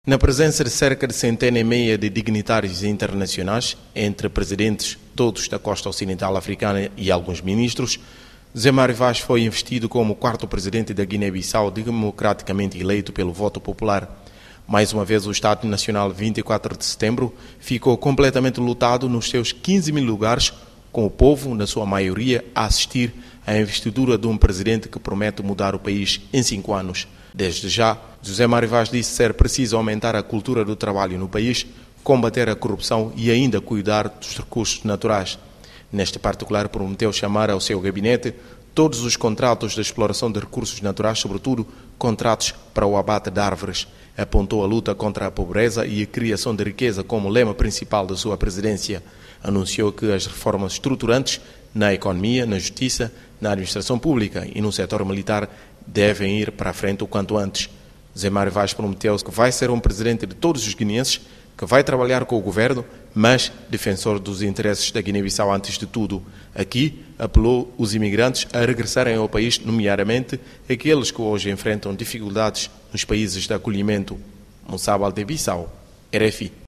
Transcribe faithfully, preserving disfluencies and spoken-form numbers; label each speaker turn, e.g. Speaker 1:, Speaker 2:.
Speaker 1: Na presença de cerca de centena e meia de dignitários internacionais, entre presidentes todos da costa ocidental africana e alguns ministros, Zé Mário Vaz foi investido como quarto presidente da Guiné-Bissau democraticamente eleito pelo voto popular. Mais uma vez, o Estado Nacional vinte e quatro de setembro ficou completamente lotado nos seus quinze mil lugares, com o povo, na sua maioria, a assistir à investidura de um presidente que promete mudar o país em cinco anos. Desde já, José Mário Vaz disse ser preciso aumentar a cultura do trabalho no país, combater a corrupção e ainda cuidar dos recursos naturais. Neste particular, prometeu chamar ao seu gabinete todos os contratos de exploração de recursos naturais, sobretudo contratos para o abate de árvores. Apontou a luta contra a pobreza e a criação de riqueza como lema principal da sua presidência. Anunciou que as reformas estruturantes na economia, na justiça, na administração pública e no setor militar devem ir para a frente o quanto antes. Zé Mário Vaz prometeu que vai ser um presidente de todos os guineenses, que vai trabalhar com o governo, mas defensor dos interesses da Guiné-Bissau antes de tudo. Aqui, apelou os imigrantes a regressarem ao país, nomeadamente aqueles que hoje enfrentam dificuldades nos países de acolhimento. Moussa Baldé Bissau, R F I.